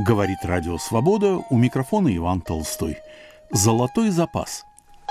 Говорит Радио Свобода, у микрофона Иван Толстой. Золотой запас.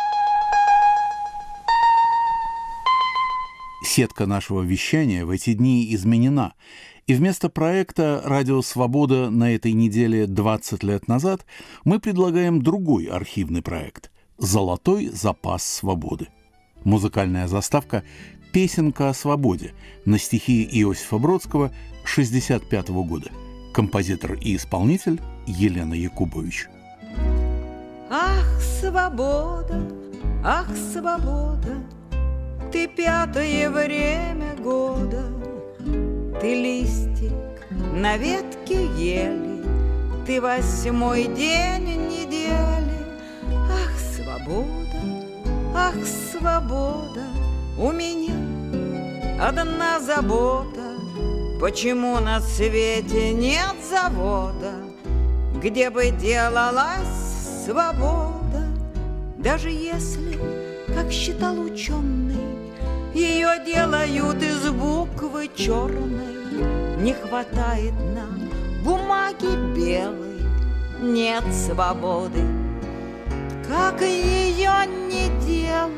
Сетка нашего вещания в эти дни изменена, и вместо проекта «Радио Свобода» на этой неделе 20 лет назад мы предлагаем другой архивный проект «Золотой запас свободы». Музыкальная заставка «Песенка о свободе» на стихи Иосифа Бродского 1965 года. Композитор и исполнитель Елена Якубович. Ах, свобода, ах, свобода, ты пятое время года, ты листик на ветке ели, ты 8-й день недели. Ах, свобода, ах, свобода, у меня одна забота. Почему на свете нет завода, где бы делалась свобода? Даже если, как считал ученый, ее делают из буквы черной, не хватает нам бумаги белой, нет свободы, как ее не делай.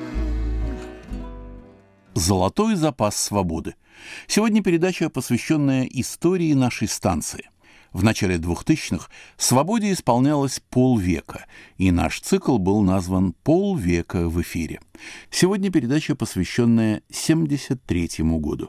«Золотой запас свободы». Сегодня передача, посвященная истории нашей станции. В начале 2000-х «Свободе» исполнялось полвека, и наш цикл был назван «Полвека в эфире». Сегодня передача, посвященная 1973 году.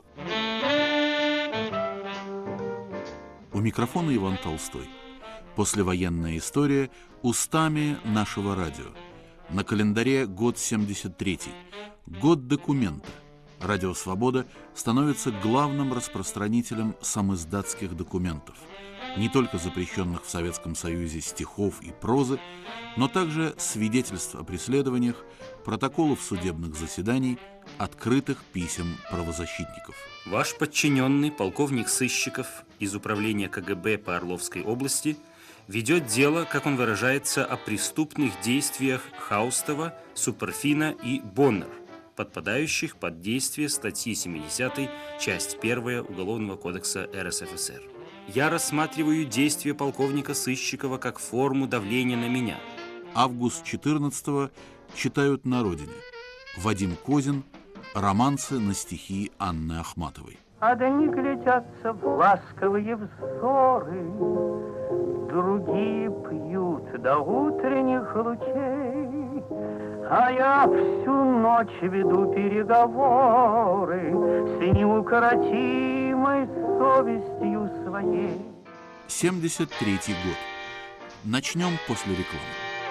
У микрофона Иван Толстой. Послевоенная история устами нашего радио. На календаре год 73-й, год документа. Радио «Свобода» становится главным распространителем самиздатских документов, не только запрещенных в Советском Союзе стихов и прозы, но также свидетельств о преследованиях, протоколов судебных заседаний, открытых писем правозащитников. Ваш подчиненный, полковник Сыщиков из управления КГБ по Орловской области, ведет дело, как он выражается, о преступных действиях Хаустова, Суперфина и Боннер, подпадающих под действие статьи 70, часть 1 Уголовного кодекса РСФСР. Я рассматриваю действия полковника Сыщикова как форму давления на меня. Август 14-го читают на родине. Вадим Козин. Романсы на стихи Анны Ахматовой. Одни глядятся в ласковые взоры, другие пьют до утренних лучей, а я всю ночь веду переговоры с неукротимой совестью своей. 1973 год. Начнем после рекламы.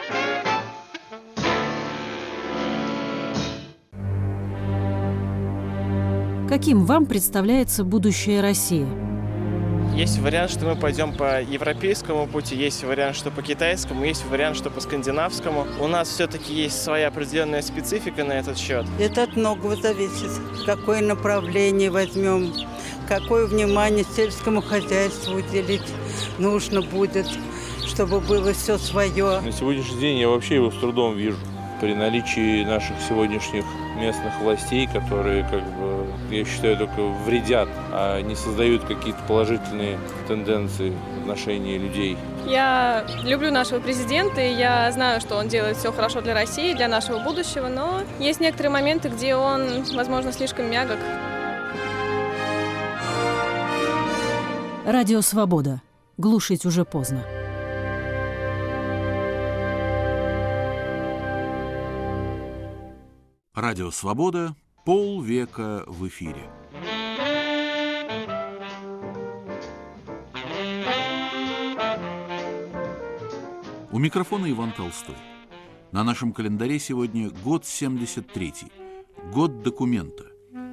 Каким вам представляется будущее России? Есть вариант, что мы пойдем по европейскому пути, есть вариант, что по китайскому, есть вариант, что по скандинавскому. У нас все-таки есть своя определенная специфика на этот счет. Это от многого зависит. Какое направление возьмем, какое внимание сельскому хозяйству уделить нужно будет, чтобы было все свое. На сегодняшний день я вообще его с трудом вижу. При наличии наших сегодняшних местных властей, которые, я считаю, только вредят, а не создают какие-то положительные тенденции в отношении людей. Я люблю нашего президента, и я знаю, что он делает все хорошо для России, для нашего будущего, но есть некоторые моменты, где он, возможно, слишком мягок. Радио «Свобода». Глушить уже поздно. Радио «Свобода». Полвека в эфире. У микрофона Иван Толстой. На нашем календаре сегодня год 73-й, год документа.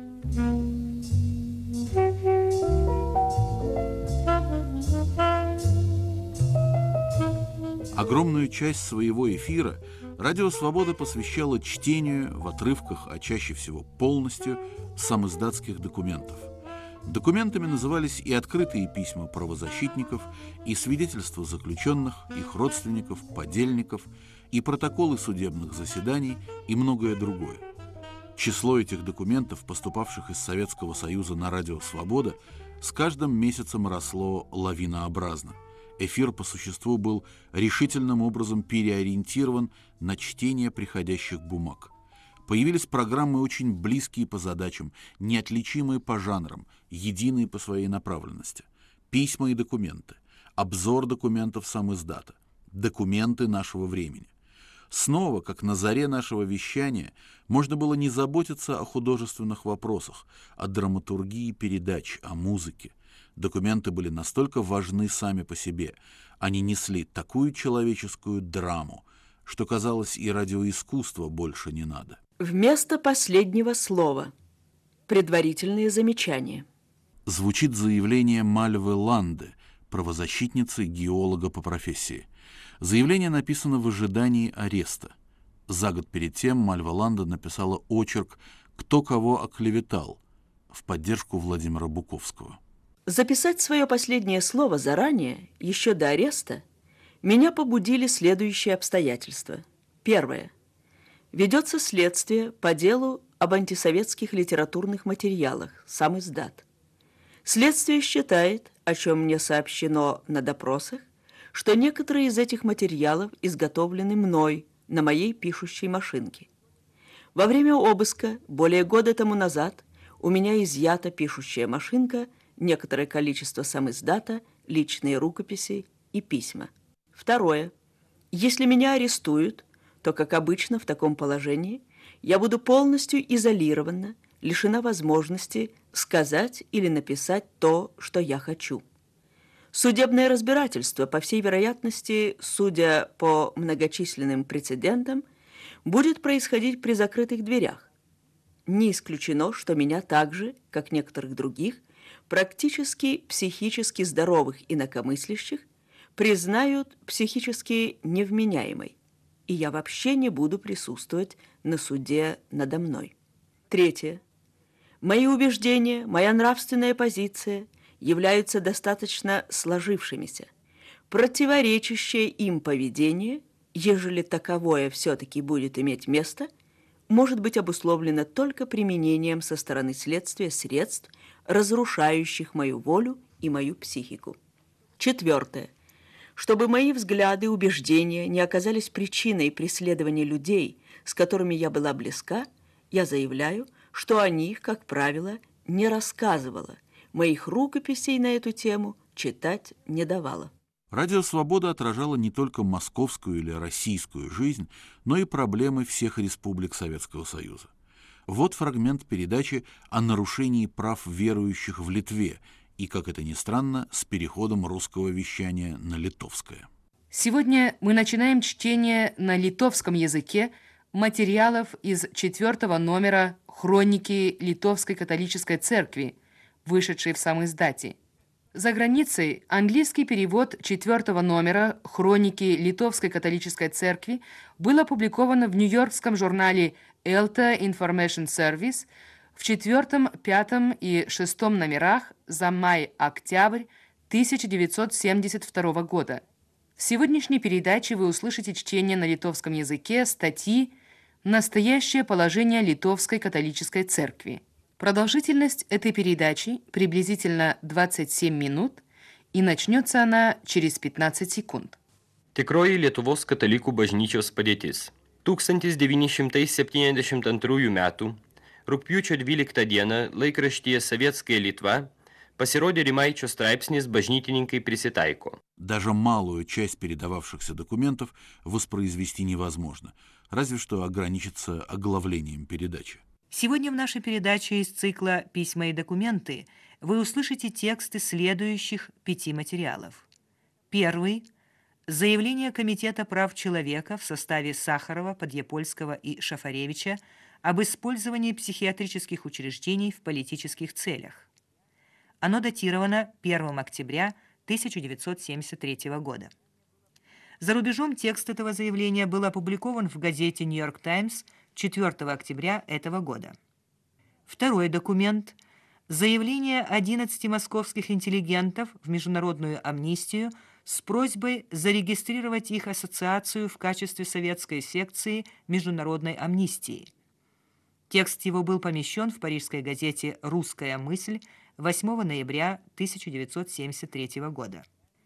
Огромную часть своего эфира Радио «Свобода» посвящало чтению в отрывках, а чаще всего полностью, самиздатских документов. Документами назывались и открытые письма правозащитников, и свидетельства заключенных, их родственников, подельников, и протоколы судебных заседаний, и многое другое. Число этих документов, поступавших из Советского Союза на Радио «Свобода», с каждым месяцем росло лавинообразно. Эфир по существу был решительным образом переориентирован на чтение приходящих бумаг. Появились программы, очень близкие по задачам, неотличимые по жанрам, единые по своей направленности. Письма и документы, обзор документов самиздата, документы нашего времени. Снова, как на заре нашего вещания, можно было не заботиться о художественных вопросах, о драматургии передач, о музыке. Документы были настолько важны сами по себе, они несли такую человеческую драму, что, казалось, и радиоискусства больше не надо. Вместо последнего слова. Предварительные замечания. Звучит заявление Мальвы Ланде, правозащитницы, геолога по профессии. Заявление написано в ожидании ареста. За год перед тем Мальва Ланде написала очерк «Кто кого оклеветал» в поддержку Владимира Буковского. Записать свое последнее слово заранее, еще до ареста, меня побудили следующие обстоятельства. Первое. Ведется следствие по делу об антисоветских литературных материалах, самиздат. Следствие считает, о чем мне сообщено на допросах, что некоторые из этих материалов изготовлены мной на моей пишущей машинке. Во время обыска, более года тому назад, у меня изъята пишущая машинка, некоторое количество самиздата, личные рукописи и письма. Второе. Если меня арестуют, то, как обычно в таком положении, я буду полностью изолирована, лишена возможности сказать или написать то, что я хочу. Судебное разбирательство, по всей вероятности, судя по многочисленным прецедентам, будет происходить при закрытых дверях. Не исключено, что меня так же, как некоторых других, практически психически здоровых инакомыслящих, признают психически невменяемой, и я вообще не буду присутствовать на суде надо мной. Третье. Мои убеждения, моя нравственная позиция являются достаточно сложившимися. Противоречащее им поведение, ежели таковое все-таки будет иметь место, может быть обусловлено только применением со стороны следствия средств, разрушающих мою волю и мою психику. Четвертое. Чтобы мои взгляды, убеждения не оказались причиной преследования людей, с которыми я была близка, я заявляю, что о них, как правило, не рассказывала, моих рукописей на эту тему читать не давала. Радио «Свобода» отражало не только московскую или российскую жизнь, но и проблемы всех республик Советского Союза. Вот фрагмент передачи о нарушении прав верующих в Литве и, как это ни странно, с переходом русского вещания на литовское. Сегодня мы начинаем чтение на литовском языке материалов из 4 номера «Хроники Литовской католической церкви», вышедшей в самиздате. За границей английский перевод 4 номера «Хроники Литовской католической церкви» был опубликован в нью-йоркском журнале Elta Information Service в 4, 5 и 6 номерах за май-октябрь 1972 года. В сегодняшней передаче вы услышите чтение на литовском языке статьи «Настоящее положение Литовской католической церкви». Продолжительность этой передачи приблизительно 27 минут, и начнется она через 15 секунд. Tikroji Lietuvos katalikų bažnyčios padėtis. 1972 metų rugpjūčio 12 dieną laikraštyje Советская Литва pasirodė Rimaičio straipsnis «Bažnytininkai prisitaiko». Даже малую часть передававшихся документов воспроизвести невозможно, разве что ограничиться оглавлением передачи. Сегодня в нашей передаче из цикла «Письма и документы» вы услышите тексты следующих 5 материалов. Первый – заявление Комитета прав человека в составе Сахарова, Подъепольского и Шафаревича об использовании психиатрических учреждений в политических целях. Оно датировано 1 октября 1973 года. За рубежом текст этого заявления был опубликован в газете «Нью-Йорк Таймс» 4 октября этого года. Второй документ – заявление 11 московских интеллигентов в международную амнистию с просьбой зарегистрировать их ассоциацию в качестве советской секции международной амнистии. Текст его был помещен в парижской газете «Русская мысль» 8 ноября 1973 года.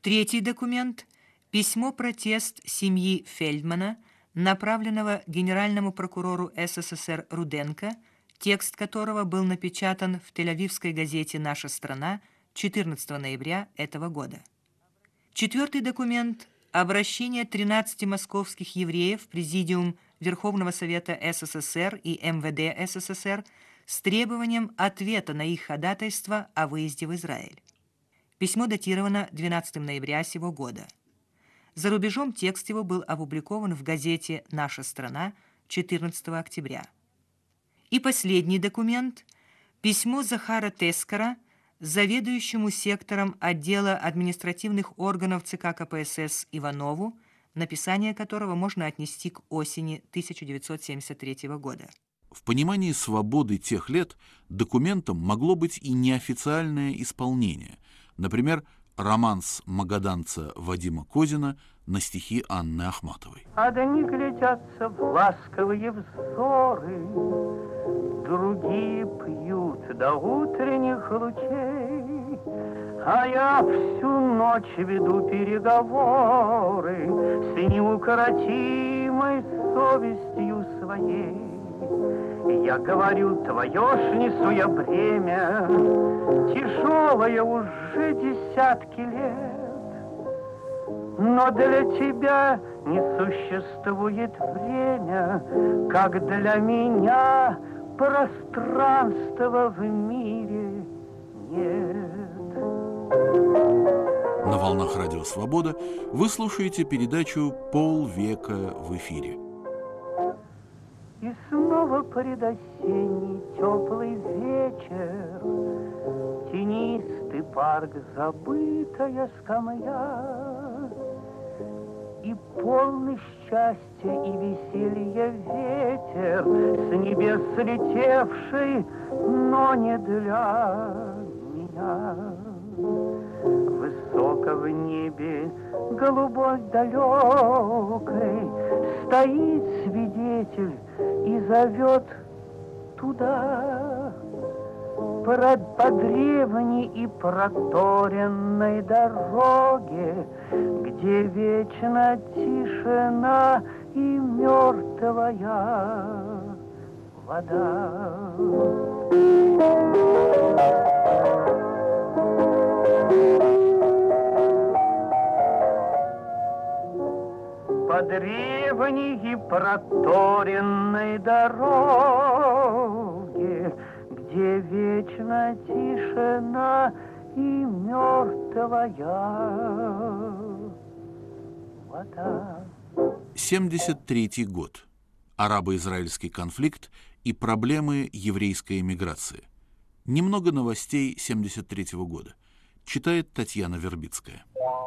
Третий документ – письмо-протест семьи Фельдмана, направленного генеральному прокурору СССР Руденко, текст которого был напечатан в тель-авивской газете «Наша страна» 14 ноября этого года. Четвертый документ – обращение 13 московских евреев в Президиум Верховного Совета СССР и МВД СССР с требованием ответа на их ходатайство о выезде в Израиль. Письмо датировано 12 ноября сего года. За рубежом текст его был опубликован в газете «Наша страна» 14 октября. И последний документ – письмо Захара Тескара, заведующему сектором отдела административных органов ЦК КПСС Иванову, написание которого можно отнести к осени 1973 года. В понимании свободы тех лет документом могло быть и неофициальное исполнение, например, романс магаданца Вадима Козина на стихи Анны Ахматовой. Одни глядятся в ласковые взоры, другие пьют до утренних лучей, а я всю ночь веду переговоры с неукротимой совестью своей. Я говорю, твое ж несу я бремя, тяжелое уже десятки лет, но для тебя не существует время, как для меня пространства в мире нет. На волнах Радио Свобода вы слушаете передачу «Полвека в эфире». И снова предосенний теплый вечер, тенистый парк, забытая скамья, и полный счастья и веселья ветер, с небес слетевший, но не для меня. Высоко в небе, голубой далекой, стоит свидетель и зовет туда, по древней и проторенной дороге, где вечна тишина и мертвая вода. По древней и проторенной дороге, где вечна тишина и мертвая вода. 73-й год. Арабо-израильский конфликт и проблемы еврейской эмиграции. Немного новостей 73-го года. Читает Татьяна Вербицкая.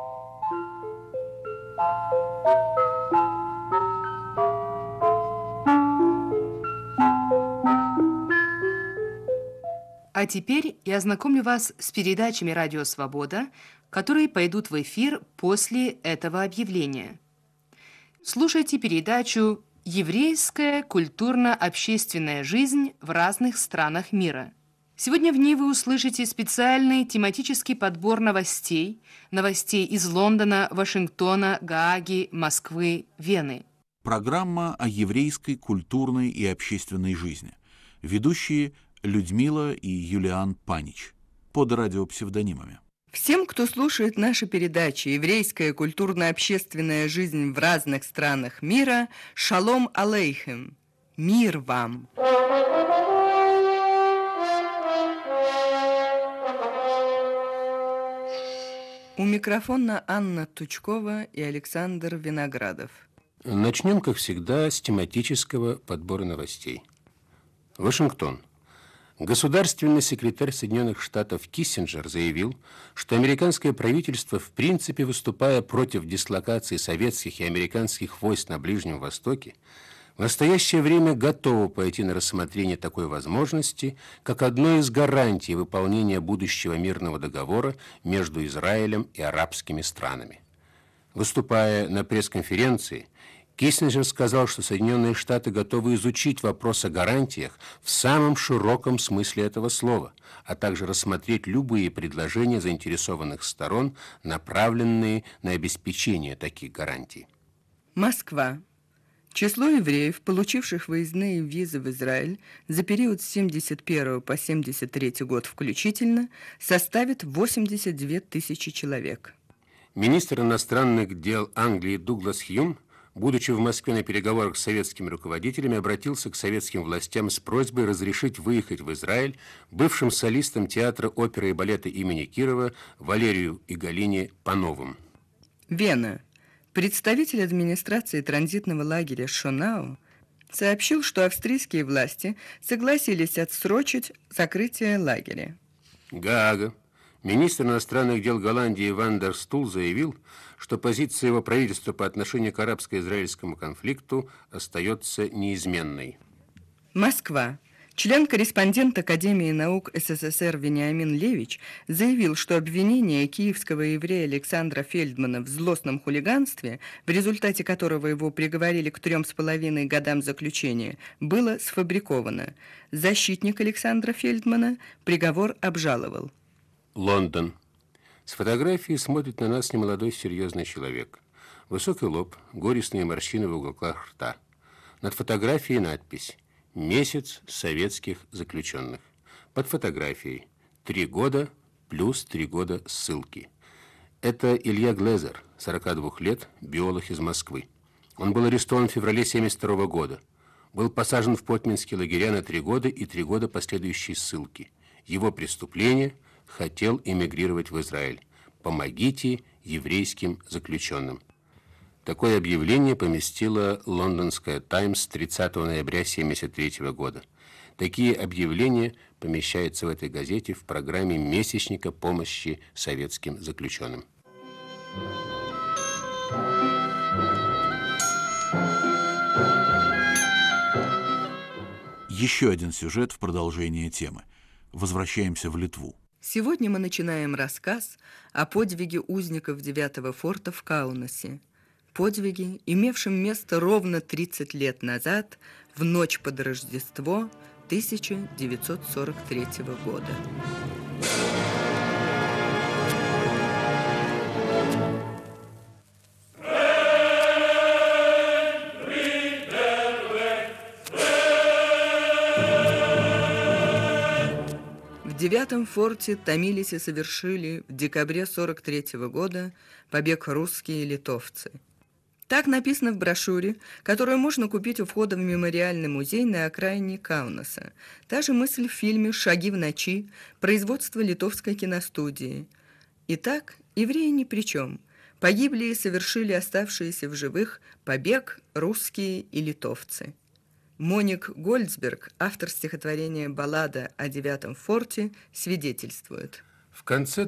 А теперь я ознакомлю вас с передачами «Радио Свобода», которые пойдут в эфир после этого объявления. Слушайте передачу «Еврейская культурно-общественная жизнь в разных странах мира». Сегодня в ней вы услышите специальный тематический подбор новостей из Лондона, Вашингтона, Гааги, Москвы, Вены. Программа о еврейской культурной и общественной жизни. Ведущие Людмила и Юлиан Панич. Под радиопсевдонимами. Всем, кто слушает наши передачи «Еврейская культурно-общественная жизнь в разных странах мира», шалом алейхем, мир вам! У микрофона Анна Тучкова и Александр Виноградов. Начнем, как всегда, с тематического подбора новостей. Вашингтон. Государственный секретарь Соединенных Штатов Киссинджер заявил, что американское правительство, в принципе, выступая против дислокации советских и американских войск на Ближнем Востоке, в настоящее время готово пойти на рассмотрение такой возможности, как одной из гарантий выполнения будущего мирного договора между Израилем и арабскими странами. Выступая на пресс-конференции, Киссинджер сказал, что Соединенные Штаты готовы изучить вопрос о гарантиях в самом широком смысле этого слова, а также рассмотреть любые предложения заинтересованных сторон, направленные на обеспечение таких гарантий. Москва. Число евреев, получивших выездные визы в Израиль за период с 1971 по 1973 год включительно, составит 82 тысячи человек. Министр иностранных дел Англии Дуглас Хьюм, будучи в Москве на переговорах с советскими руководителями, обратился к советским властям с просьбой разрешить выехать в Израиль бывшим солистам театра оперы и балета имени Кирова Валерию и Галине Пановым. Вена. Представитель администрации транзитного лагеря Шонау сообщил, что австрийские власти согласились отсрочить закрытие лагеря. Гаага. Министр иностранных дел Голландии Ван дер Стул заявил, что позиция его правительства по отношению к арабско-израильскому конфликту остается неизменной. Москва. Член-корреспондент Академии наук СССР Вениамин Левич заявил, что обвинение киевского еврея Александра Фельдмана в злостном хулиганстве, в результате которого его приговорили к 3,5 годам заключения, было сфабриковано. Защитник Александра Фельдмана приговор обжаловал. Лондон. С фотографии смотрит на нас немолодой серьезный человек. Высокий лоб, горестные морщины в уголках рта. Над фотографией надпись «Месяц советских заключенных». Под фотографией 3 года плюс 3 года ссылки. Это Илья Глезер, 42 лет, биолог из Москвы. Он был арестован в феврале 1972 года. Был посажен в потминские лагеря на 3 года и 3 года последующей ссылки. Его преступление – хотел эмигрировать в Израиль. Помогите еврейским заключенным. Такое объявление поместила лондонская «Таймс» 30 ноября 1973 года. Такие объявления помещаются в этой газете в программе месячника помощи советским заключенным. Еще один сюжет в продолжение темы. Возвращаемся в Литву. Сегодня мы начинаем рассказ о подвиге узников 9-го форта в Каунасе. Подвиге, имевшем место ровно 30 лет назад, в ночь под Рождество 1943 года. В 9-м форте томились и совершили в декабре 1943 года побег русские литовцы. Так написано в брошюре, которую можно купить у входа в мемориальный музей на окраине Каунаса. Та же мысль в фильме «Шаги в ночи» производства литовской киностудии. Итак, евреи ни при чем. Погибли и совершили оставшиеся в живых побег русские и литовцы. Моник Гольцберг, автор стихотворения «Баллада о 9-м форте», свидетельствует. В конце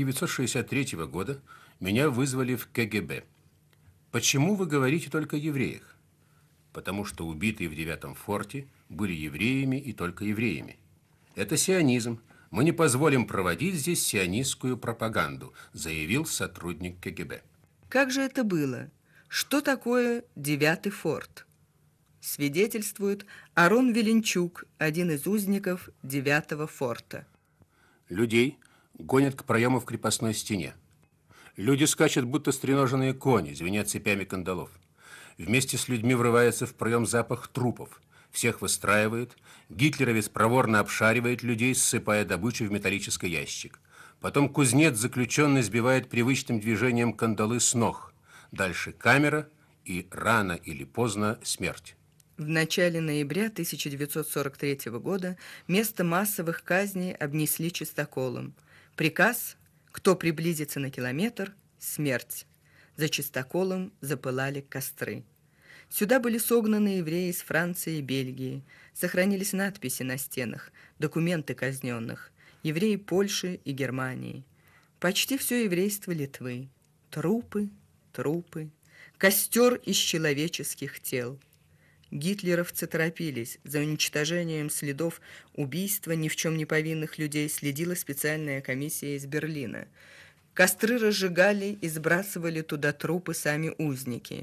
1963 года меня вызвали в КГБ. Почему вы говорите только о евреях? Потому что убитые в 9-м форте были евреями и только евреями. Это сионизм. Мы не позволим проводить здесь сионистскую пропаганду, заявил сотрудник КГБ. Как же это было? Что такое 9-й форт? Свидетельствует Арон Веленчук, один из узников 9-го форта. Людей гонят к проему в крепостной стене. Люди скачут, будто стреноженные кони, звенят цепями кандалов. Вместе с людьми врывается в проем запах трупов. Всех выстраивает. Гитлеровец проворно обшаривает людей, ссыпая добычу в металлический ящик. Потом кузнец, заключенный, сбивает привычным движением кандалы с ног. Дальше камера и рано или поздно смерть. В начале ноября 1943 года место массовых казней обнесли чистоколом. Приказ: кто приблизится на километр – смерть. За чистоколом запылали костры. Сюда были согнаны евреи из Франции и Бельгии. Сохранились надписи на стенах, документы казненных, евреи Польши и Германии. Почти все еврейство Литвы. Трупы, трупы, костер из человеческих тел. Гитлеровцы торопились. За уничтожением следов убийства ни в чем не повинных людей следила специальная комиссия из Берлина. Костры разжигали и сбрасывали туда трупы сами узники.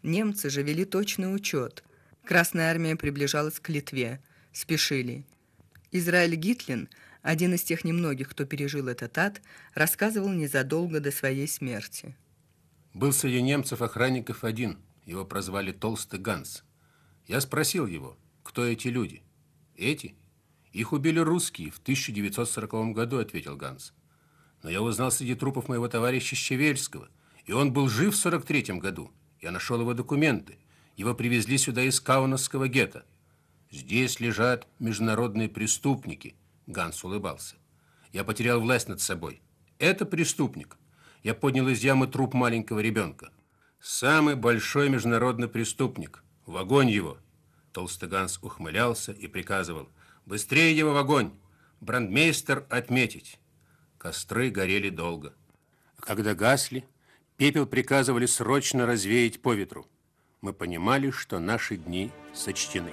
Немцы же вели точный учет. Красная армия приближалась к Литве. Спешили. Израиль Гитлин, один из тех немногих, кто пережил этот ад, рассказывал незадолго до своей смерти. Был среди немцев охранников один. Его прозвали Толстый Ганс. Я спросил его, кто эти люди. Эти? Их убили русские в 1940 году, ответил Ганс. Но я узнал среди трупов моего товарища Щевельского, и он был жив в 1943 году. Я нашел его документы. Его привезли сюда из Каунасского гетто. Здесь лежат международные преступники. Ганс улыбался. Я потерял власть над собой. Это преступник. Я поднял из ямы труп маленького ребенка. Самый большой международный преступник. В огонь его. Толстый Ганс ухмылялся и приказывал: быстрее его в огонь. Брандмейстер отметить. Костры горели долго. Когда гасли, пепел приказывали срочно развеять по ветру. Мы понимали, что наши дни сочтены.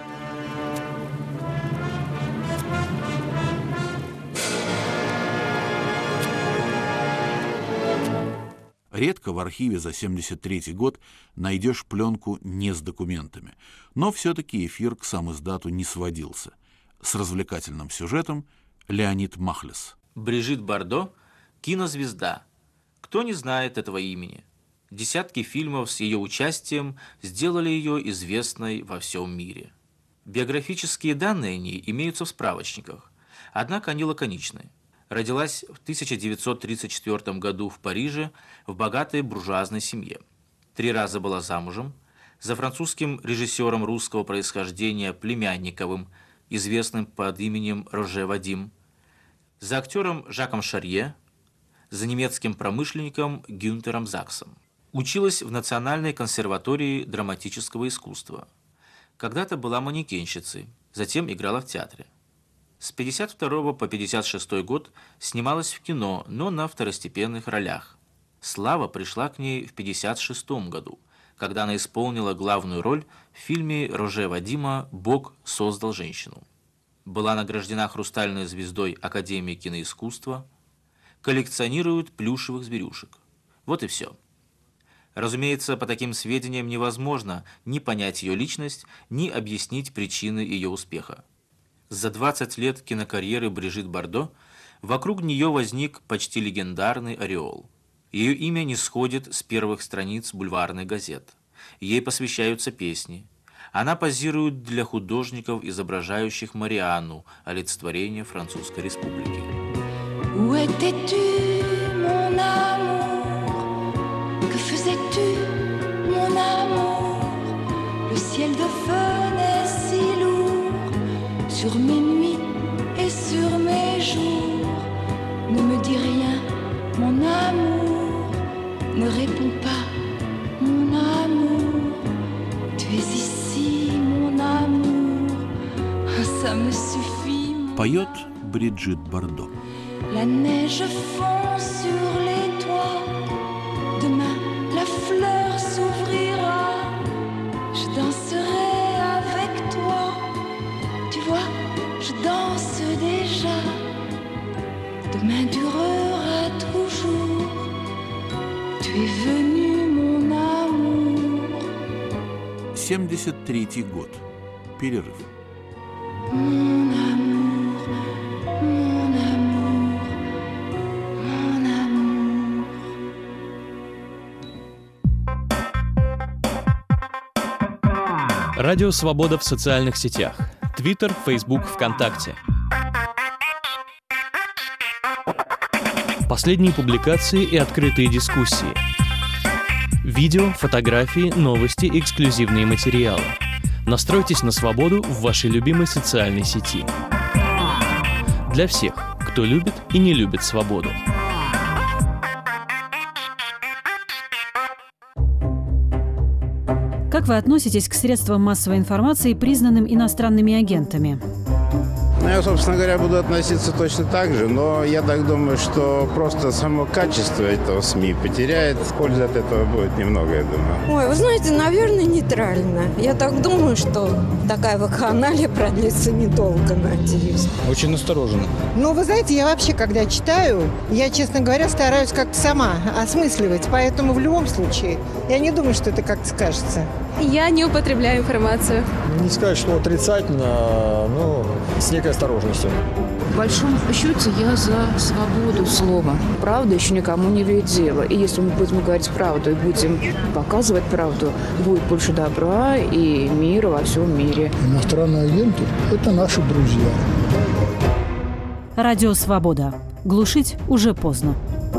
Редко в архиве за 1973 год найдешь пленку не с документами. Но все-таки эфир к самиздату не сводился. С развлекательным сюжетом Леонид Махлес. Брижит Бардо – кинозвезда. Кто не знает этого имени? Десятки фильмов с ее участием сделали ее известной во всем мире. Биографические данные о ней имеются в справочниках, однако они лаконичны. Родилась в 1934 году в Париже в богатой буржуазной семье. 3 раза была замужем за французским режиссером русского происхождения Племянниковым, известным под именем Роже Вадим, за актером Жаком Шарье, за немецким промышленником Гюнтером Заксом. Училась в Национальной консерватории драматического искусства. Когда-то была манекенщицей, затем играла в театре. С 1952 по 1956 год снималась в кино, но на второстепенных ролях. Слава пришла к ней в 1956 году, когда она исполнила главную роль в фильме Роже Вадима «Бог создал женщину». Была награждена хрустальной звездой Академии киноискусства, коллекционирует плюшевых зверюшек. Вот и все. Разумеется, по таким сведениям невозможно ни понять ее личность, ни объяснить причины ее успеха. За 20 лет кинокарьеры Брижит Бардо вокруг нее возник почти легендарный ореол. Ее имя не сходит с первых страниц бульварных газет. Ей посвящаются песни. Она позирует для художников, изображающих Марианну, олицетворение Французской Республики. Où étais-tu, mon amour? Que faisais-tu, mon amour? Le ciel devenait si lourd sur mes nuits et sur mes jours. Ne me dis rien, mon amour. Ne réponds pas, mon amour. Tu es ici, mon amour. Ça me suffit. Поет Бриджит Бардо. La neige fond sur les toits. Demain, la fleur s'ouvrira. Je danserai avec toi. Tu vois, je danse déjà. Demain durera toujours. Tu es venu, mon amour. 1973 год. Перерыв. Mon amour, mon amour, mon amour. Радио «Свобода» в социальных сетях. Твиттер, Фейсбук, ВКонтакте. Последние публикации и открытые дискуссии. Видео, фотографии, новости, эксклюзивные материалы. Настройтесь на свободу в вашей любимой социальной сети. Для всех, кто любит и не любит свободу. Как вы относитесь к средствам массовой информации, признанным иностранными агентами? Ну, я, собственно говоря, буду относиться точно так же, но я так думаю, что просто само качество этого СМИ потеряет. Пользы от этого будет немного, я думаю. Ой, вы знаете, наверное, нейтрально. Я так думаю, что такая вакханалия продлится недолго, надеюсь. Очень настороженно. Ну, вы знаете, я вообще, когда читаю, я, честно говоря, стараюсь как-то сама осмысливать. Поэтому в любом случае, я не думаю, что это как-то скажется. Я не употребляю информацию. Не сказать, что отрицательно, но с некой осторожностью. В большом счете я за свободу слова. Правда еще никому не имеет дела. И если мы будем говорить правду и будем показывать правду, будет больше добра и мира во всем мире. Иностранные агенты – это наши друзья. Радио «Свобода». Глушить уже поздно.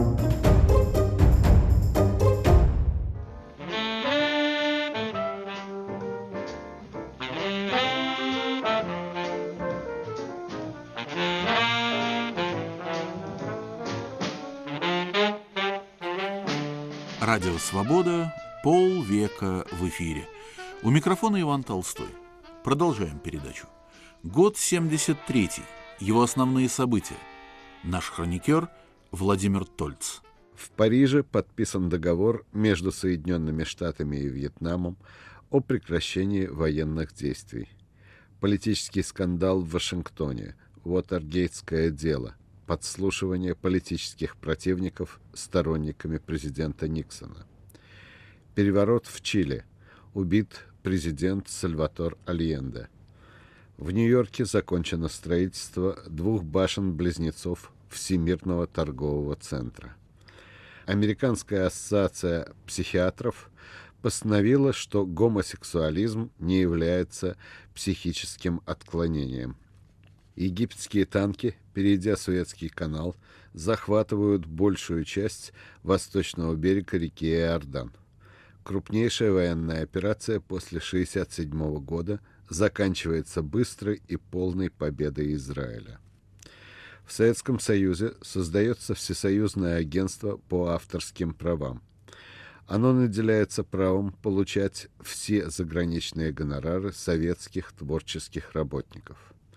Радио «Свобода», полвека в эфире. У микрофона Иван Толстой. Продолжаем передачу. Год 73-й. Его основные события. Наш хроникер Владимир Тольц. В Париже подписан договор между Соединенными Штатами и Вьетнамом о прекращении военных действий. Политический скандал в Вашингтоне. Уотергейтское дело. Подслушивание политических противников сторонниками президента Никсона. Переворот в Чили. Убит президент Сальвадор Альенде. В Нью-Йорке закончено строительство 2 башен-близнецов Всемирного торгового центра. Американская ассоциация психиатров постановила, что гомосексуализм не является психическим отклонением. Египетские танки, перейдя Суэцкий канал, захватывают большую часть восточного берега реки Иордан. Крупнейшая военная операция после 1967 года заканчивается быстрой и полной победой Израиля. В Советском Союзе создается Всесоюзное агентство по авторским правам. Оно наделяется правом получать все заграничные гонорары советских творческих работников.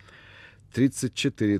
34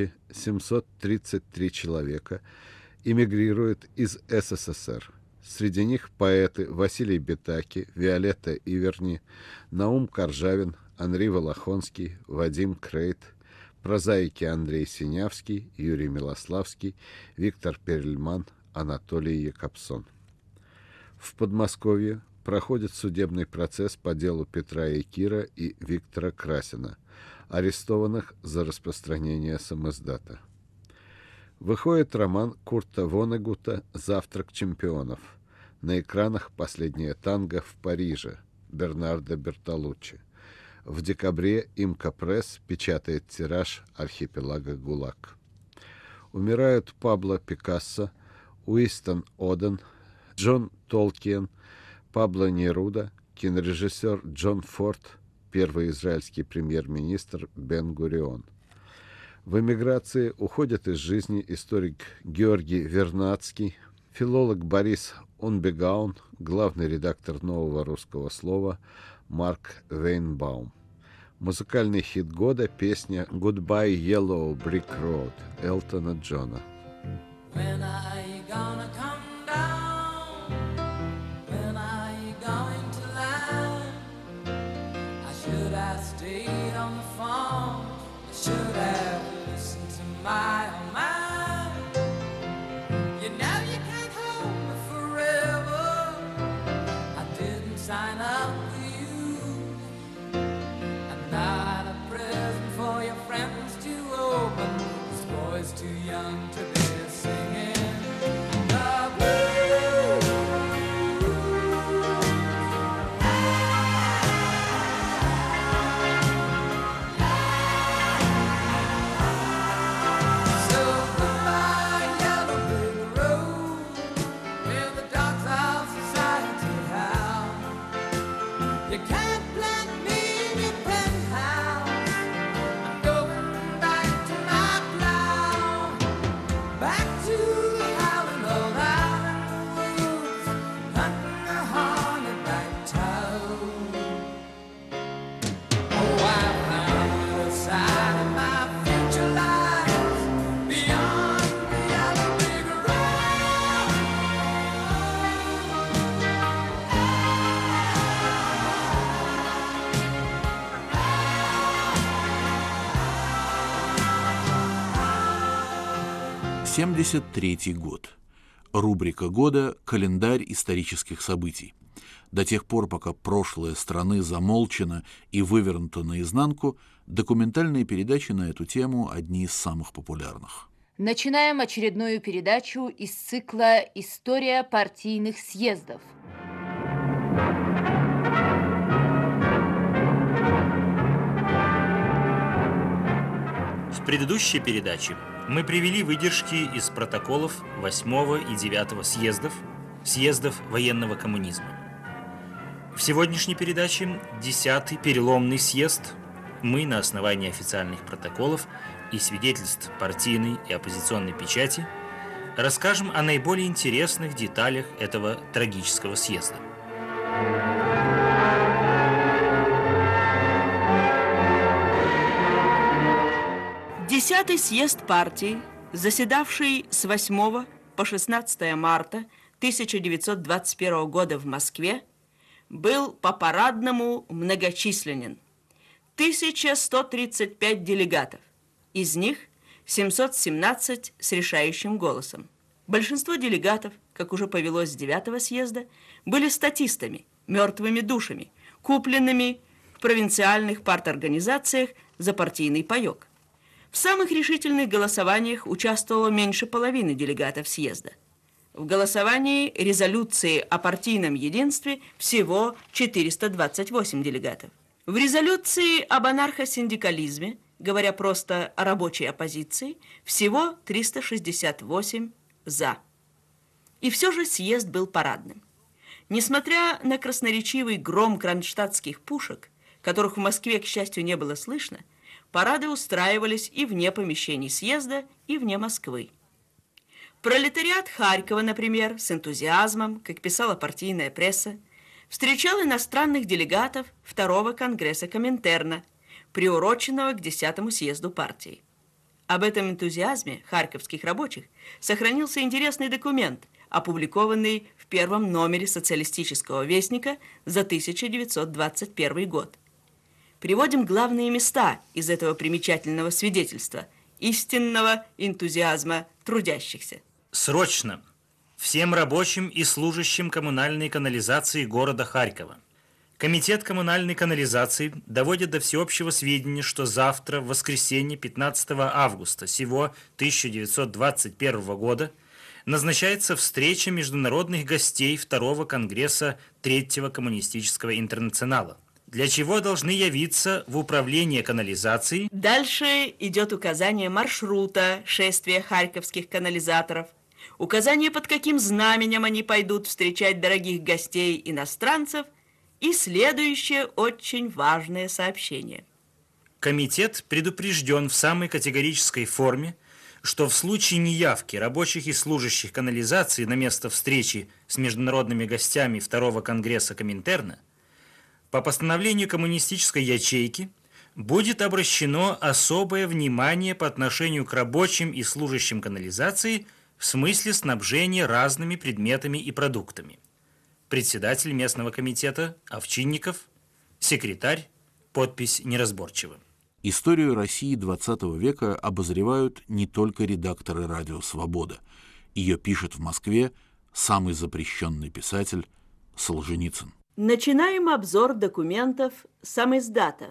733 человека эмигрируют из СССР. Среди них поэты Василий Бетаки, Виолетта Иверни, Наум Коржавин, Анри Волохонский, Вадим Крейт, прозаики Андрей Синявский, Юрий Милославский, Виктор Перельман, Анатолий Якобсон. В Подмосковье проходит судебный процесс по делу Петра Якира и Виктора Красина, арестованных за распространение самиздата. Выходит роман Курта Воннегута «Завтрак чемпионов». На экранах «Последнее танго в Париже» Бернардо Бертолуччи. В декабре Имка Пресс печатает тираж «Архипелага ГУЛАГ». Умирают Пабло Пикассо, Уистон Оден, Джон Толкиен, Пабло Неруда, кинорежиссер Джон Форд, первый израильский премьер-министр Бен-Гурион. В эмиграции уходят из жизни историк Георгий Вернадский, филолог Борис Унбегаун, главный редактор «Нового русского слова» Марк Вейнбаум. Музыкальный хит года — песня «Goodbye Yellow Brick Road» Элтона Джона. When are you gonna come down? When are you going to land? I should have stayed on the phone. I should have listened to my own mind. You know you can't hold me forever. I didn't sign up for you. I'm not a present for your friends to open. This boy's too young to be singing the blues. So goodbye, yellow brick road, where the dogs of society howl. You can't plant me in your penthouse. I'm going back to my plow. Back 1973 год. Рубрика года «Календарь исторических событий». До тех пор, пока прошлое страны замолчано и вывернуто наизнанку, документальные передачи на эту тему одни из самых популярных. Начинаем очередную передачу из цикла «История партийных съездов». В предыдущей передаче мы привели выдержки из протоколов 8 и 9 съездов военного коммунизма. В сегодняшней передаче 10-й переломный съезд. Мы на основании официальных протоколов и свидетельств партийной и оппозиционной печати расскажем о наиболее интересных деталях этого трагического съезда. Десятый съезд партии, заседавший с 8 по 16 марта 1921 года в Москве, был по-парадному многочисленен. 1135 делегатов, из них 717 с решающим голосом. Большинство делегатов, как уже повелось с 9-го съезда, были статистами, мертвыми душами, купленными в провинциальных парторганизациях за партийный паёк. В самых решительных голосованиях участвовало меньше половины делегатов съезда. В голосовании резолюции о партийном единстве всего 428 делегатов. В резолюции об анархосиндикализме, говоря просто о рабочей оппозиции, всего 368 «за». И все же съезд был парадным. Несмотря на красноречивый гром кронштадтских пушек, которых в Москве, к счастью, не было слышно, парады устраивались и вне помещений съезда, и вне Москвы. Пролетариат Харькова, например, с энтузиазмом, как писала партийная пресса, встречал иностранных делегатов Второго конгресса Коминтерна, приуроченного к 10-му съезду партии. Об этом энтузиазме харьковских рабочих сохранился интересный документ, опубликованный в первом номере «Социалистического вестника» за 1921 год. Приводим главные места из этого примечательного свидетельства истинного энтузиазма трудящихся. Срочно всем рабочим и служащим коммунальной канализации города Харькова. Комитет коммунальной канализации доводит до всеобщего сведения, что завтра, в воскресенье 15 августа сего 1921 года, назначается встреча международных гостей Второго конгресса Третьего коммунистического интернационала, для чего должны явиться в управление канализацией. Дальше идет указание маршрута шествия харьковских канализаторов, указание, под каким знаменем они пойдут встречать дорогих гостей иностранцев, и следующее очень важное сообщение. Комитет предупрежден в самой категорической форме, что в случае неявки рабочих и служащих канализации на место встречи с международными гостями Второго конгресса Коминтерна по постановлению коммунистической ячейки будет обращено особое внимание по отношению к рабочим и служащим канализации в смысле снабжения разными предметами и продуктами. Председатель местного комитета Овчинников, секретарь, подпись неразборчива. Историю России XX века обозревают не только редакторы «Радио Свобода». Ее пишет в Москве самый запрещенный писатель Солженицын. Начинаем обзор документов самиздата.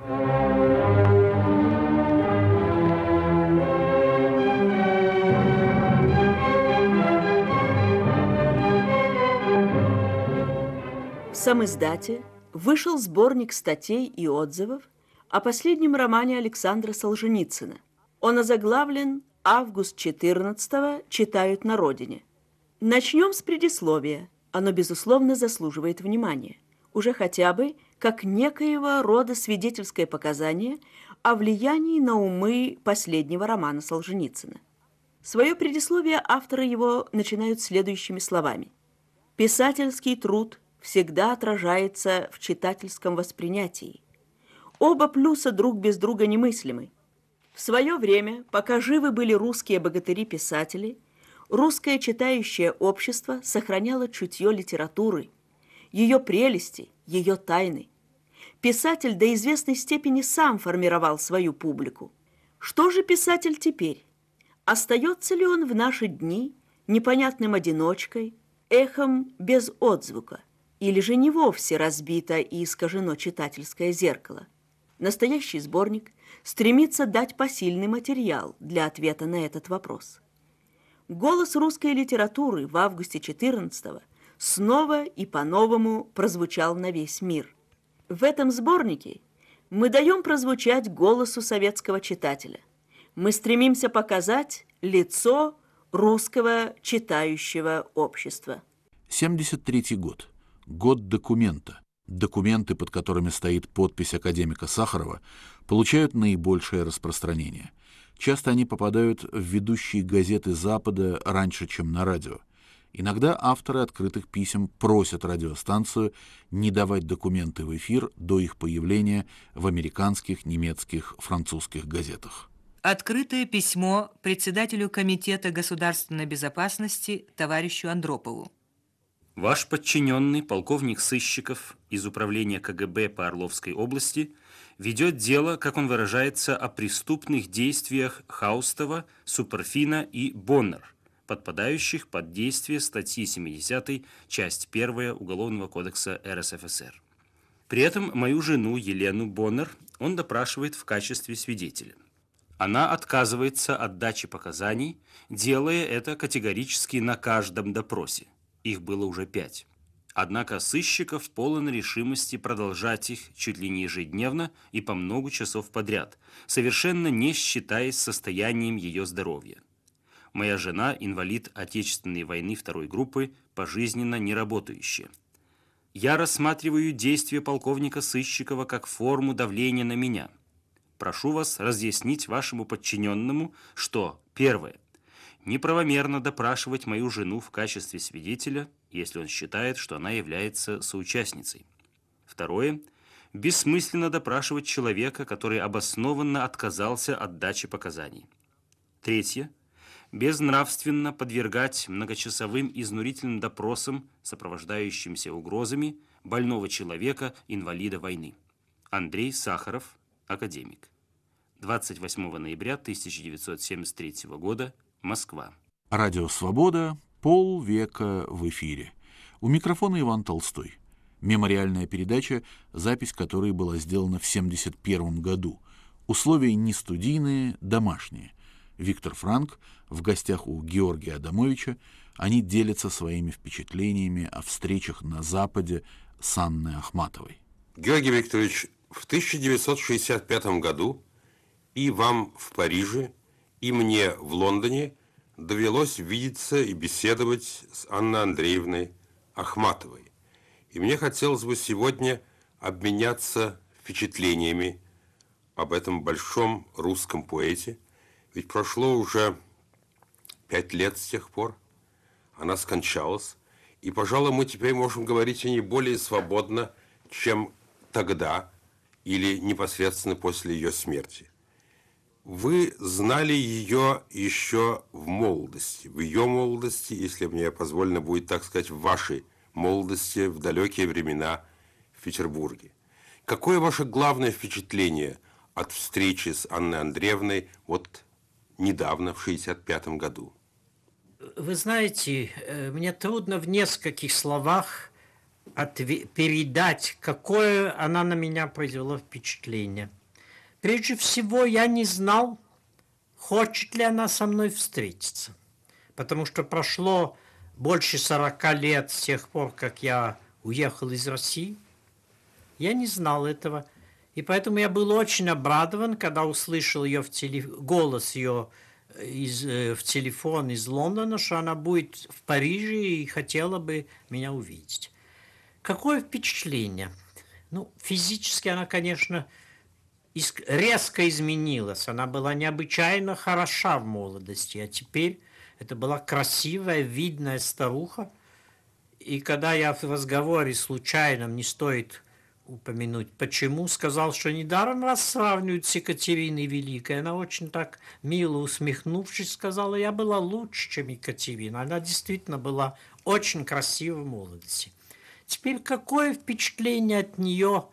В самиздате вышел сборник статей и отзывов о последнем романе Александра Солженицына. Он озаглавлен «Август 14-го читают на родине». Начнем с предисловия. Оно, безусловно, заслуживает внимания. Уже хотя бы как некоего рода свидетельское показание о влиянии на умы последнего романа Солженицына. Свое предисловие авторы его начинают следующими словами. «Писательский труд всегда отражается в читательском воспринятии. Оба плюса друг без друга немыслимы. В свое время, пока живы были русские богатыри-писатели, русское читающее общество сохраняло чутье литературы, ее прелести, ее тайны. Писатель до известной степени сам формировал свою публику. Что же писатель теперь? Остается ли он в наши дни непонятным одиночкой, эхом без отзвука, или же не вовсе разбито и искажено читательское зеркало? Настоящий сборник стремится дать посильный материал для ответа на этот вопрос. Голос русской литературы в августе 14-го снова и по-новому прозвучал на весь мир. В этом сборнике мы даем прозвучать голосу советского читателя. Мы стремимся показать лицо русского читающего общества. 73-й год. Год документа. Документы, под которыми стоит подпись академика Сахарова, получают наибольшее распространение. Часто они попадают в ведущие газеты Запада раньше, чем на радио. Иногда авторы открытых писем просят радиостанцию не давать документы в эфир до их появления в американских, немецких, французских газетах. Открытое письмо председателю Комитета государственной безопасности товарищу Андропову. Ваш подчиненный, полковник Сыщиков из управления КГБ по Орловской области, ведет дело, как он выражается, о преступных действиях Хаустова, Суперфина и Боннер, подпадающих под действие статьи 70, часть 1 Уголовного кодекса РСФСР. При этом мою жену Елену Боннер он допрашивает в качестве свидетеля. Она отказывается от дачи показаний, делая это категорически на каждом допросе. Их было уже 5. Однако Сыщиков полон решимости продолжать их чуть ли не ежедневно и по много часов подряд, совершенно не считаясь состоянием ее здоровья. Моя жена – инвалид Отечественной войны 2-й группы, пожизненно не работающая. Я рассматриваю действия полковника Сыщикова как форму давления на меня. Прошу вас разъяснить вашему подчиненному, что, первое, неправомерно допрашивать мою жену в качестве свидетеля, если он считает, что она является соучастницей. Второе, бессмысленно допрашивать человека, который обоснованно отказался от дачи показаний. Третье, безнравственно подвергать многочасовым изнурительным допросам, сопровождающимся угрозами, больного человека, инвалида войны. Андрей Сахаров, академик. 28 ноября 1973 года, Москва. Радио «Свобода», полвека в эфире. У микрофона Иван Толстой. Мемориальная передача, запись которой была сделана в 1971 году. Условия не студийные, домашние. Виктор Франк в гостях у Георгия Адамовича. Они делятся своими впечатлениями о встречах на Западе с Анной Ахматовой. Георгий Викторович, в 1965 году и вам в Париже, и мне в Лондоне довелось видеться и беседовать с Анной Андреевной Ахматовой. И мне хотелось бы сегодня обменяться впечатлениями об этом большом русском поэте. Ведь прошло уже 5 лет с тех пор. Она скончалась. И, пожалуй, мы теперь можем говорить о ней более свободно, чем тогда или непосредственно после ее смерти. Вы знали ее еще в молодости, в ее молодости, если мне позволено будет так сказать, в вашей молодости, в далекие времена в Петербурге. Какое ваше главное впечатление от встречи с Анной Андреевной вот недавно, в 1965 году? Вы знаете, мне трудно в нескольких словах передать, какое она на меня произвела впечатление. Прежде всего, я не знал, хочет ли она со мной встретиться, потому что прошло больше 40 лет с тех пор, как я уехал из России. Я не знал этого, и поэтому я был очень обрадован, когда услышал ее голос ее в телефон из Лондона, что она будет в Париже и хотела бы меня увидеть. Какое впечатление? Ну, физически она, конечно, резко изменилась. Она была необычайно хороша в молодости, а теперь это была красивая, видная старуха. И когда я в разговоре случайном, не стоит упомянуть, почему, сказал, что недаром вас сравнивают с Екатериной Великой. Она очень так мило усмехнувшись сказала, я была лучше, чем Екатерина. Она действительно была очень красива в молодости. Теперь какое впечатление от нее,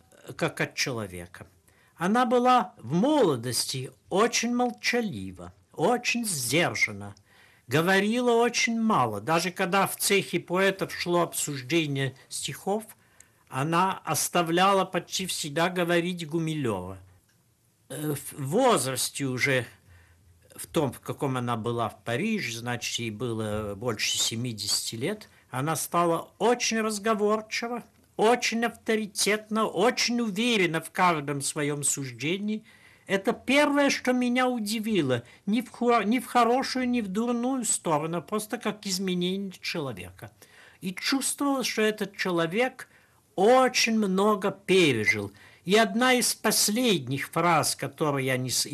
как от человека? Она была в молодости очень молчалива, очень сдержанно, говорила очень мало. Даже когда в цехе поэтов шло обсуждение стихов, она оставляла почти всегда говорить Гумилева. В возрасте уже, в том, в каком она была в Париже, значит, ей было больше 70 лет, она стала очень разговорчива, очень авторитетна, очень уверена в каждом своем суждении. Это первое, что меня удивило, ни в хорошую, ни в дурную сторону, просто как изменение человека. И чувствовала, что этот человек очень много пережил. И одна из последних фраз, которые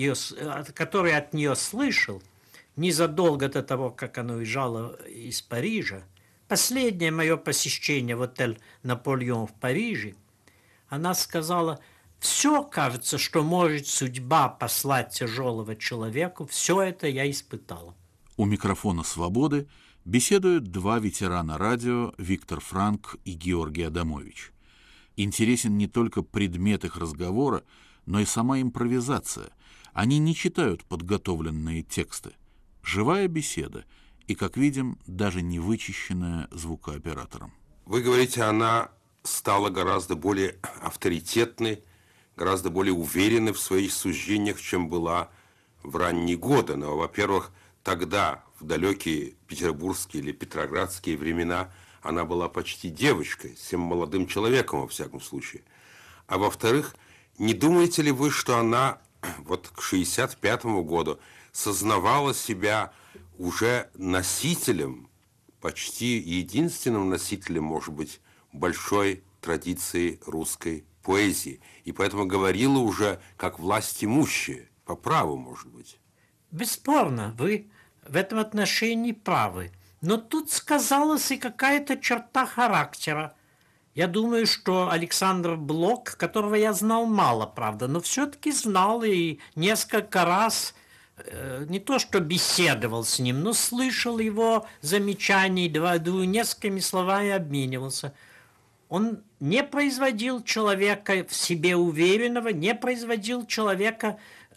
я от нее слышал, незадолго до того, как она уезжала из Парижа, последнее мое посещение в отель «Наполеон» в Париже, она сказала: «Все, кажется, что может судьба послать тяжелого человеку, все это я испытала». У микрофона «Свободы» беседуют два ветерана радио Виктор Франк и Георгий Адамович. Интересен не только предмет их разговора, но и сама импровизация. Они не читают подготовленные тексты. Живая беседа и, как видим, даже не вычищенная звукооператором. Вы говорите, она стала гораздо более авторитетной, гораздо более уверенной в своих суждениях, чем была в ранние годы. Но, во-первых, тогда, в далекие петербургские или петроградские времена, она была почти девочкой, совсем молодым человеком, во всяком случае. А во-вторых, не думаете ли вы, что она вот к 1965 году сознавала себя уже носителем, почти единственным носителем, может быть, большой традиции русской поэзии, и поэтому говорила уже как власть имущая, по праву, может быть? Бесспорно, вы в этом отношении правы. Но тут сказалась и какая-то черта характера. Я думаю, что Александр Блок, которого я знал мало, правда, но все-таки знал и несколько раз, не то что беседовал с ним, но слышал его замечания, несколькими словами обменивался. Он не производил человека в себе уверенного, не производил человека,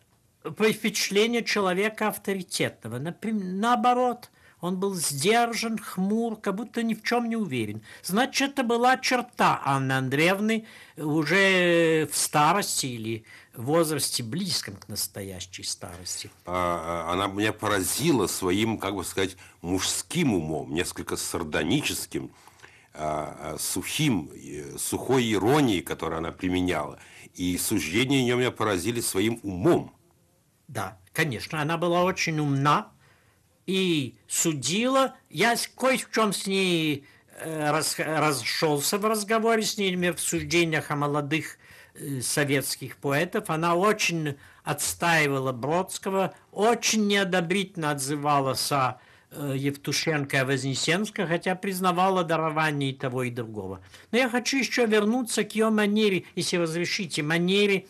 впечатление человека авторитетного. Наоборот, он был сдержан, хмур, как будто ни в чем не уверен. Значит, это была черта Анны Андреевны уже в старости или в возрасте близком к настоящей старости. Она меня поразила своим, как бы сказать, мужским умом, несколько сардоническим, сухой иронией, которую она применяла. И суждения ее меня поразили своим умом. Да, конечно, она была очень умна и судила. Я кое в чем с ней расшелся в разговоре с ней, в суждениях о молодых советских поэтов. Она очень отстаивала Бродского, очень неодобрительно отзывалась о Евтушенко и Вознесенском, хотя признавала дарование и того, и другого. Но я хочу еще вернуться к ее манере, если разрешите, манере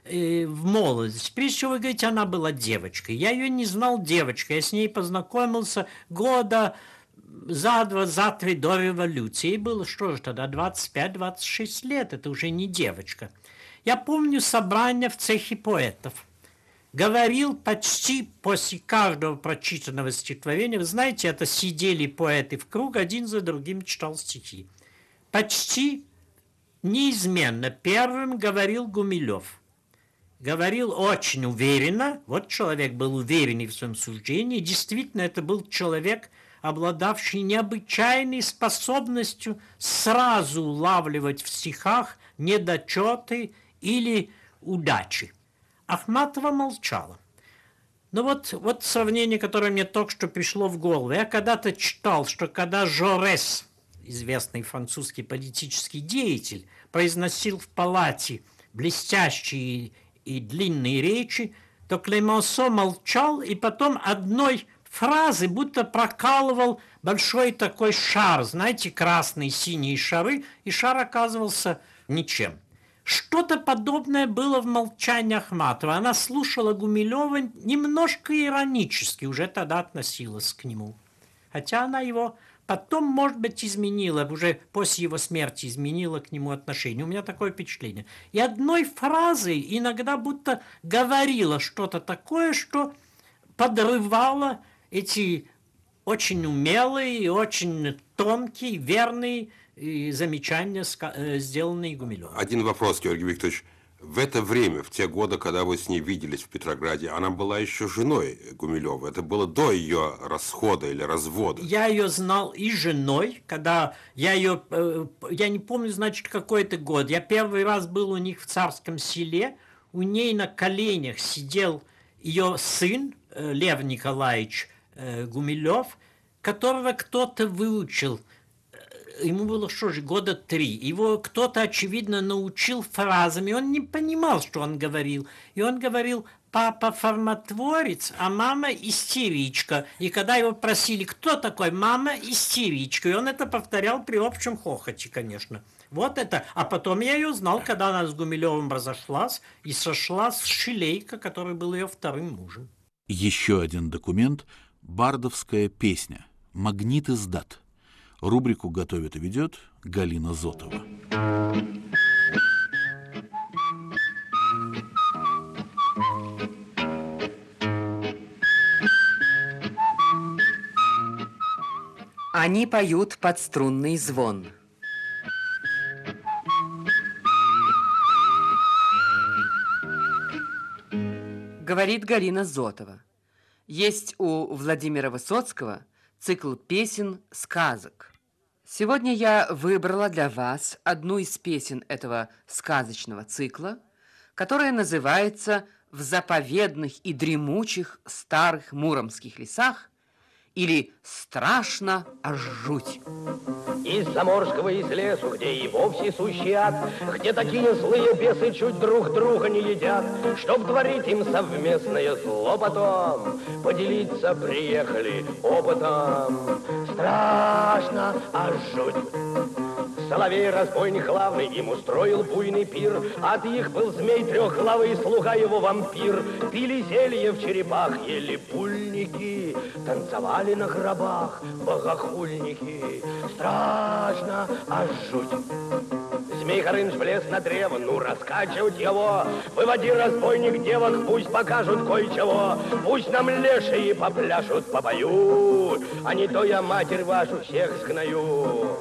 в молодости. Прежде всего, вы говорите, она была девочкой. Я ее не знал девочкой. Я с ней познакомился года за 2-3 до революции. Ей было, что же тогда, 25-26 лет. Это уже не девочка. Я помню собрание в цехе поэтов. Говорил почти после каждого прочитанного стихотворения. Вы знаете, это сидели поэты в круг, один за другим читал стихи. Почти неизменно первым говорил Гумилев. Говорил очень уверенно. Вот человек был уверенный в своем суждении. Действительно, это был человек, обладавший необычайной способностью сразу улавливать в стихах недочеты или удачи. Ахматова молчала. Но вот сравнение, которое мне только что пришло в голову. Я когда-то читал, что когда Жорес, известный французский политический деятель, произносил в палате блестящие и длинные речи, то Клемансо молчал и потом одной фразы будто прокалывал большой такой шар, знаете, красные, синие шары, и шар оказывался ничем. Что-то подобное было в молчании Ахматовой. Она слушала Гумилева немножко иронически, уже тогда относилась к нему. Хотя она его потом, может быть, изменила, уже после его смерти изменила к нему отношение. У меня такое впечатление. И одной фразой иногда будто говорила что-то такое, что подрывала эти очень умелые, очень тонкие, верные замечания, сделанные Гумилевым. Один вопрос, Георгий Викторович. В это время, в те годы, когда вы с ней виделись в Петрограде, она была еще женой Гумилева. Это было до ее расхода или развода. Я ее знал и женой, когда я не помню, значит, какой это год. Я первый раз был у них в Царском Селе. У ней на коленях сидел ее сын Лев Николаевич Гумилев, которого кто-то выучил. Ему было года 3. Его кто-то, очевидно, научил фразами. Он не понимал, что он говорил. И он говорил: папа формотворец, а мама истеричка. И когда его просили, кто такой, мама истеричка. И он это повторял при общем хохоте, конечно. Вот это. А потом я ее знал, когда она с Гумилевым разошлась и сошла с Шилейко, который был ее вторым мужем. Еще один документ – бардовская песня «Магнит издат». Рубрику готовит и ведет Галина Зотова. Они поют под струнный звон. Говорит Галина Зотова. Есть у Владимира Высоцкого цикл песен «Сказок». Сегодня я выбрала для вас одну из песен этого сказочного цикла, которая называется «В заповедных и дремучих старых муромских лесах» или «Страшно аж жуть». Из заморского, из лесу, где и вовсе сущий ад, где такие злые бесы чуть друг друга не едят, чтоб творить им совместное зло потом, поделиться приехали опытом. Страшно аж жуть. Соловей-разбойник главный им устроил буйный пир. От их был змей трехглавый, слуга его вампир. Пили зелье в черепах, ели пульники, танцевали на гробах богохульники. Страшно аж жуть. Змей Горыныч влез на древо, ну раскачивать его. Выводи, разбойник, девок, пусть покажут кое-чего. Пусть нам лешие попляшут по бою, а не то я матерь вашу всех сгною.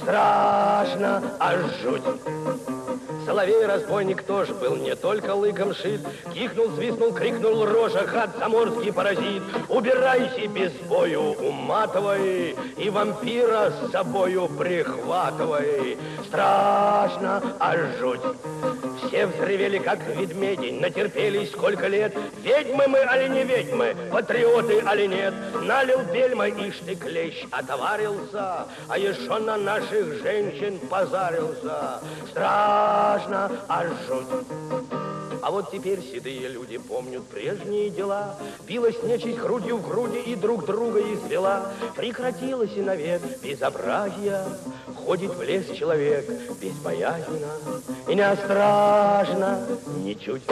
Страшно аж жуть. Соловей-разбойник тоже был не только лыком шит. Кихнул, свистнул, крикнул: рожа, гад заморский паразит. Убирайся без бою, уматывай, и вампира с собою прихватывай. Страшно аж жуть. Все взревели, как ведмеди, натерпелись сколько лет. Ведьмы мы, али не ведьмы, патриоты, али нет. Налил бельма, ишь ты, клещ, отоварился, а еще на наших женщин позарился. Страшно аж жуть. А вот теперь седые люди помнят прежние дела. Билась нечисть грудью в груди и друг друга извела. Прекратилось и навек безобразие. Ходит в лес человек безбоязненно, и не страшно ничуть.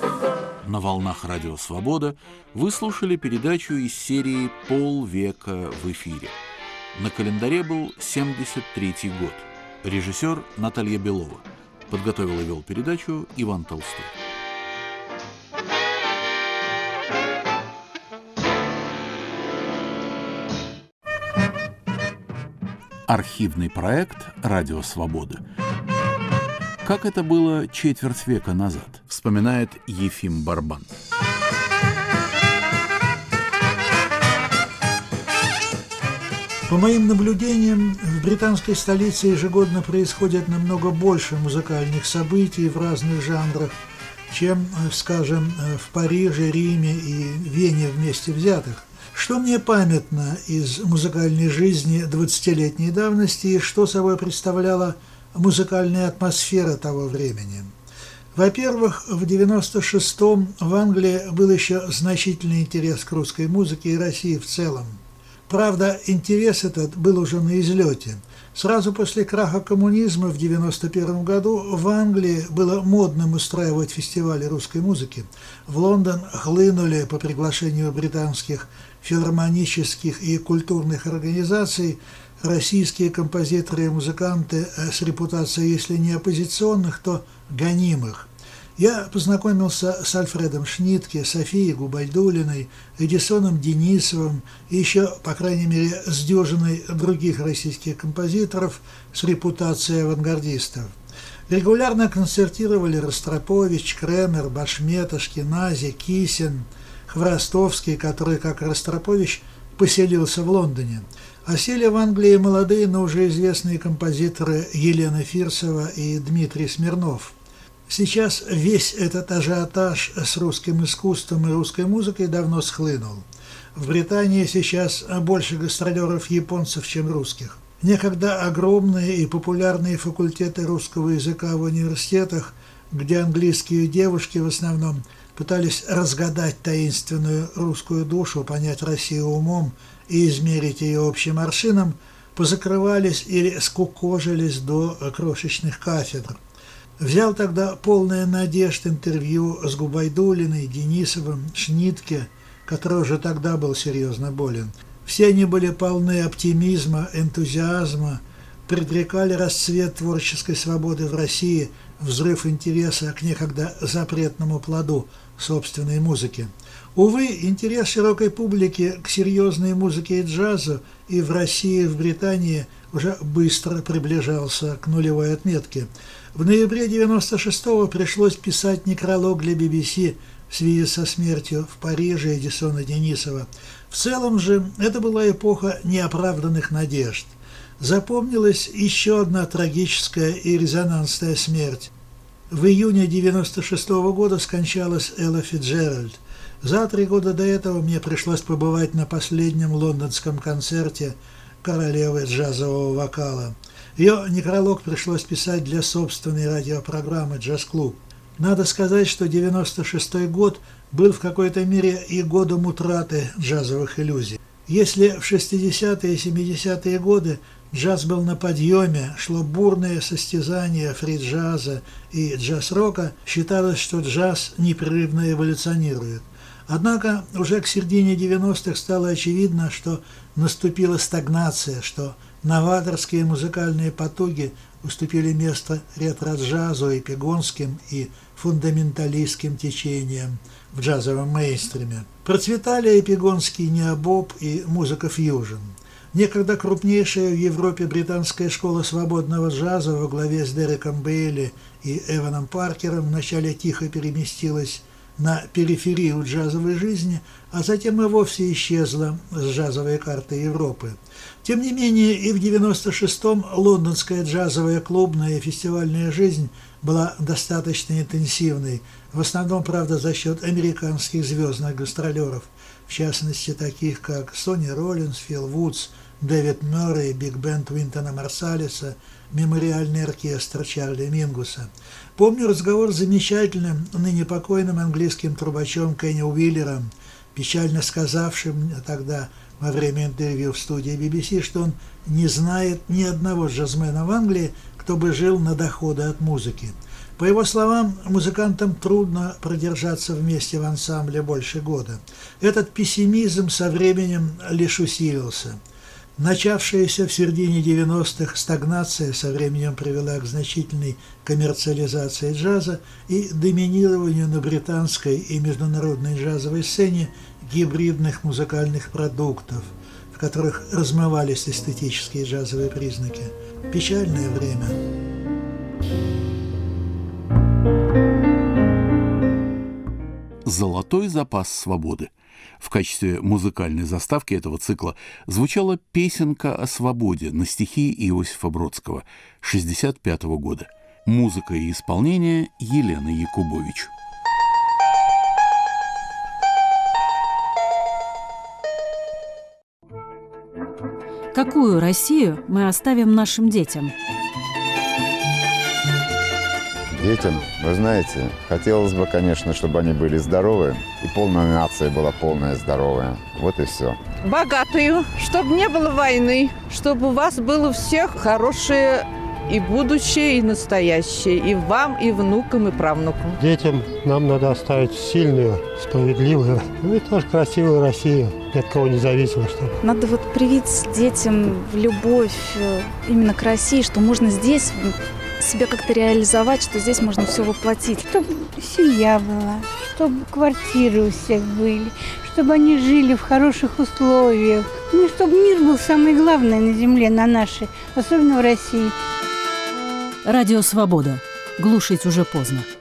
На волнах Радио Свобода вы слушали передачу из серии «Полвека в эфире». На календаре был 73-й год. Режиссер Наталья Белова. Подготовил и вел передачу Иван Толстой. Архивный проект «Радио Свобода». Как это было четверть века назад, вспоминает Ефим Барбан. По моим наблюдениям, в британской столице ежегодно происходит намного больше музыкальных событий в разных жанрах, чем, скажем, в Париже, Риме и Вене вместе взятых. Что мне памятно из музыкальной жизни 20-летней давности и что собой представляла музыкальная атмосфера того времени? Во-первых, в 96-м в Англии был еще значительный интерес к русской музыке и России в целом. Правда, интерес этот был уже на излете. Сразу после краха коммунизма в 1991 году в Англии было модным устраивать фестивали русской музыки. В Лондон хлынули по приглашению британских филармонических и культурных организаций российские композиторы и музыканты с репутацией, если не оппозиционных, то гонимых. Я познакомился с Альфредом Шнитке, Софией Губайдуллиной, Эдисоном Денисовым и еще, по крайней мере, с дюжиной других российских композиторов с репутацией авангардистов. Регулярно концертировали Ростропович, Кремер, Башмет, Ашкенази, Кисин, Хворостовский, который, как Ростропович, поселился в Лондоне. Осели в Англии молодые, но уже известные композиторы Елена Фирсова и Дмитрий Смирнов. Сейчас весь этот ажиотаж с русским искусством и русской музыкой давно схлынул. В Британии сейчас больше гастролеров японцев, чем русских. Некогда огромные и популярные факультеты русского языка в университетах, где английские девушки в основном пытались разгадать таинственную русскую душу, понять Россию умом и измерить ее общим аршином, позакрывались или скукожились до крошечных кафедр. Взял тогда полное надежд интервью с Губайдуллиной, Денисовым, Шнитке, который уже тогда был серьезно болен. Все они были полны оптимизма, энтузиазма, предрекали расцвет творческой свободы в России, взрыв интереса к некогда запретному плоду собственной музыки. Увы, интерес широкой публики к серьезной музыке и джазу и в России, и в Британии уже быстро приближался к нулевой отметке. В ноябре 1996-го пришлось писать некролог для BBC в связи со смертью в Париже Эдисона Денисова. В целом же это была эпоха неоправданных надежд. Запомнилась еще одна трагическая и резонансная смерть. В июне 1996 года скончалась Элла Фицджеральд. За 3 года до этого мне пришлось побывать на последнем лондонском концерте королевы джазового вокала. Ее некролог пришлось писать для собственной радиопрограммы «Джаз-клуб». Надо сказать, что 1996 год был в какой-то мере и годом утраты джазовых иллюзий. Если в 60-е и 70-е годы джаз был на подъеме, шло бурное состязание фри-джаза и джаз-рока, считалось, что джаз непрерывно эволюционирует. Однако уже к середине 90-х стало очевидно, что наступила стагнация, что новаторские музыкальные потуги уступили место ретро-джазу, эпигонским и фундаменталистским течениям в джазовом мейнстриме. Процветали эпигонский необоп и музыка фьюжн. Некогда крупнейшая в Европе британская школа свободного джаза во главе с Дереком Бейли и Эваном Паркером вначале тихо переместилась на периферию джазовой жизни, а затем и вовсе исчезла с джазовой карты Европы. Тем не менее, и в 96-м лондонская джазовая клубная и фестивальная жизнь была достаточно интенсивной, в основном, правда, за счет американских звездных гастролеров, в частности, таких как Сонни Роллинс, Фил Вудс, Дэвид Мёррей, биг-бенд Уинтона Марсалиса, мемориальный оркестр Чарли Мингуса. Помню разговор с замечательным, ныне покойным английским трубачом Кенни Уиллером, печально сказавшим мне тогда во время интервью в студии BBC, что он не знает ни одного джазмена в Англии, кто бы жил на доходы от музыки. По его словам, музыкантам трудно продержаться вместе в ансамбле больше года. Этот пессимизм со временем лишь усилился. Начавшаяся в середине 90-х стагнация со временем привела к значительной коммерциализации джаза и доминированию на британской и международной джазовой сцене гибридных музыкальных продуктов, в которых размывались эстетические джазовые признаки. Печальное время. «Золотой запас свободы». В качестве музыкальной заставки этого цикла звучала песенка о свободе на стихи Иосифа Бродского 1965 года. Музыка и исполнение Елены Якубович. Какую Россию мы оставим нашим детям? Детям, вы знаете, хотелось бы, конечно, чтобы они были здоровы, и полная нация была полная здоровая. Вот и все. Богатую, чтобы не было войны, чтобы у вас было всех хорошее и будущее, и настоящее, и вам, и внукам, и правнукам. Детям нам надо оставить сильную, справедливую, ну и тоже красивую Россию, ни от кого не зависимо. Чтобы. Надо вот привить детям любовь именно к России, что можно здесь себя как-то реализовать, что здесь можно все воплотить. Чтобы семья была, чтобы квартиры у всех были, чтобы они жили в хороших условиях. Ну, чтобы мир был самое главное на земле, на нашей, особенно в России. Радио «Свобода». Глушить уже поздно.